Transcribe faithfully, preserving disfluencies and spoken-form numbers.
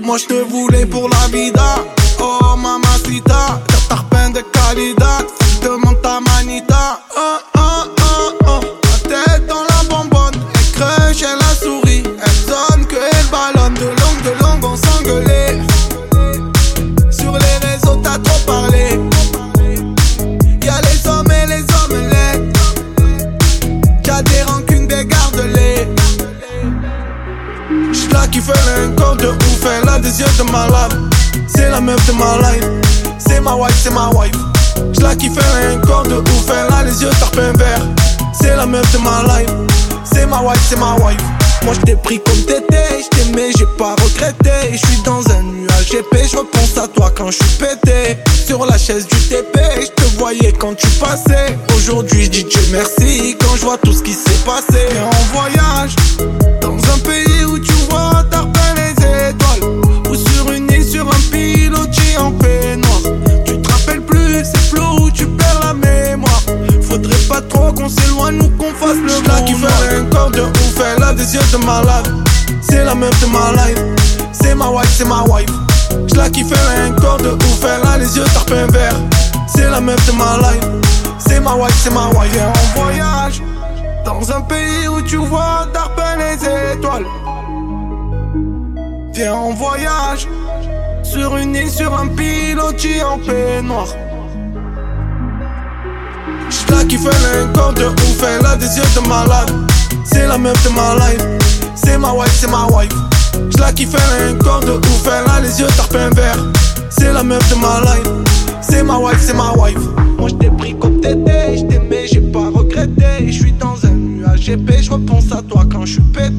Moi je te voulais pour la vida. Oh mamacita, t'as tarpin de calidad. Faut que je demande ta manita. Oh oh oh oh. La tête dans la bonbonne. Elle crush, elle a souri. Elle sonne que elle ballonne. De longue, de longue on s'engueulait. Sur les réseaux t'as trop parlé. Y'a les hommes et les omelettes. Y'a des rancunes, des garde-les. J'la qui fait un corps de ouf. Elle a des yeux de malade. C'est la meuf de ma life. C'est ma wife, c'est ma wife. J'la qui fait un corps de ouf. Elle a les yeux tarpin vert. C'est la meuf de ma life. C'est ma wife, c'est ma wife. Moi j't'ai pris comme t'étais. J't'aimais, j'ai pas regretté. J'suis dans un nuage épais. J'repense à toi quand j'suis pété. Sur la chaise du T P. J'te voyais quand tu passais. Aujourd'hui j'dis Dieu merci quand j'vois tout ce qui s'est passé. Et en voyage dans un pays où tu vois tarpin les étoiles. Ou sur une île, sur un pilotis en peignoir. Tu te rappelles plus, c'est flou où tu perds la mémoire. Faudrait pas trop qu'on s'éloigne ou qu'on fasse le monde. J'la qui fait un corps de ouf. Elle a des yeux de malade. C'est la meuf de ma life. C'est ma wife, c'est ma wife. J'la qui fait un corps de ouf. Elle a les yeux tarpin vert. C'est la meuf de ma life. C'est ma wife, c'est ma wife. Viens en voyage dans un pays où tu vois tarpin les étoiles. Viens en voyage sur une île, sur un pilotis en peignoir. J'la qui fait un corps de ouf. Elle a des yeux de malade. C'est la meuf de ma life. C'est ma wife, c'est ma wife. J'la qui fait un corps de ouf. Elle a les yeux tarpin vert. C'est la meuf de ma life. C'est ma wife, c'est ma wife. Moi j't'ai pris comme t'étais. J't'aimais, j'ai pas regretté. J'suis dans un nuage épais. J'repense à toi quand j'suis pété.